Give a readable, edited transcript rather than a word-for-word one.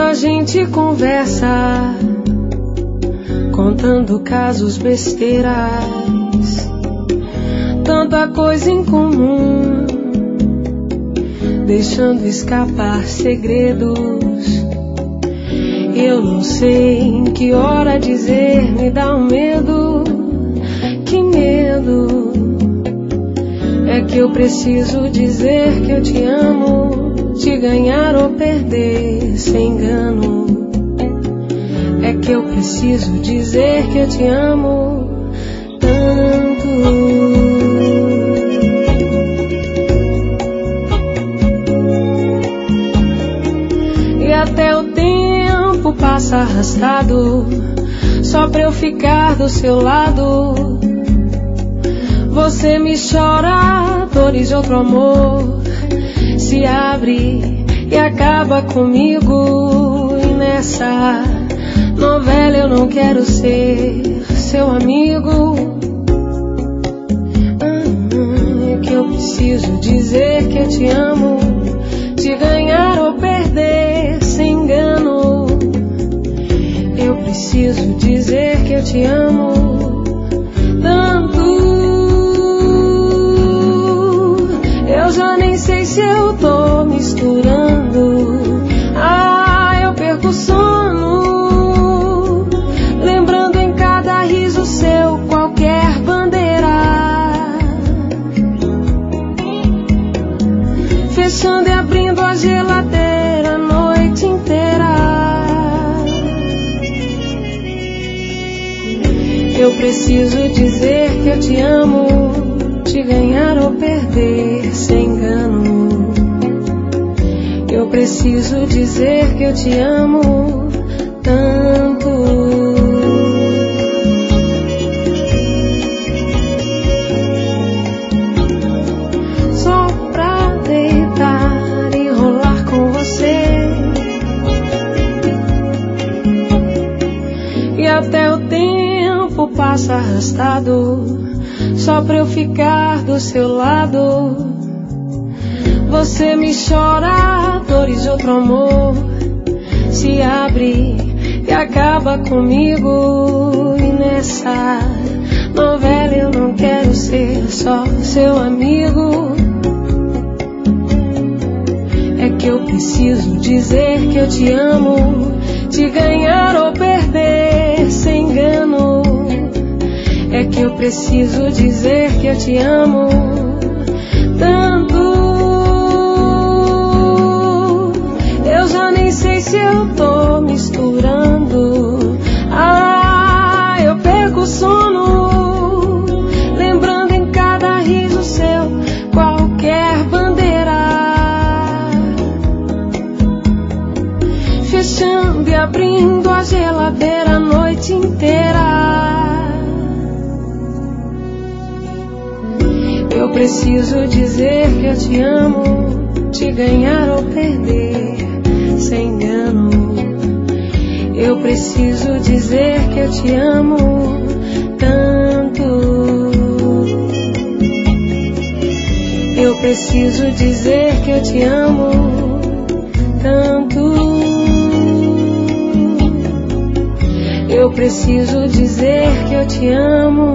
a gente conversa, contando casos besteiras, tanta coisa em comum, deixando escapar segredos. Eu não sei em que hora dizer, me dá um medo. Que medo é que eu preciso dizer que eu te amo, te ganhar ou perder sem engano. É que eu preciso dizer que eu te amo tanto. E até o tempo passa arrastado, só pra eu ficar do seu lado. Você me chora, dores de outro amor se abre e acaba comigo. E nessa novela eu não quero ser seu amigo. É que eu preciso dizer que eu te amo, te ganhar ou perder sem engano. Eu preciso dizer que eu te amo tanto. Eu já nem sei se eu tô misturando. Eu perco o sono, lembrando em cada riso seu qualquer bandeira, fechando e abrindo a geladeira a noite inteira. Eu preciso dizer que eu te amo, te ganhar ou perder sem engano. Eu preciso dizer que eu te amo tanto. Só pra deitar e rolar com você. E até o tempo passa arrastado, só pra eu ficar do seu lado. Você me chora, dores de outro amor se abre e acaba comigo. E nessa novela eu não quero ser só seu amigo. É que eu preciso dizer que eu te amo, te ganhar ou perder sem engano. É que eu preciso dizer que eu te amo tanto. Eu já nem sei se eu tô misturando. Eu perco o sono, lembrando em cada riso seu qualquer bandeira, fechando e abrindo a geladeira a noite inteira. Eu preciso dizer que eu te amo, te ganhar ou perder sem engano. Eu preciso dizer que eu te amo tanto. Eu preciso dizer que eu te amo tanto. Eu preciso dizer que eu te amo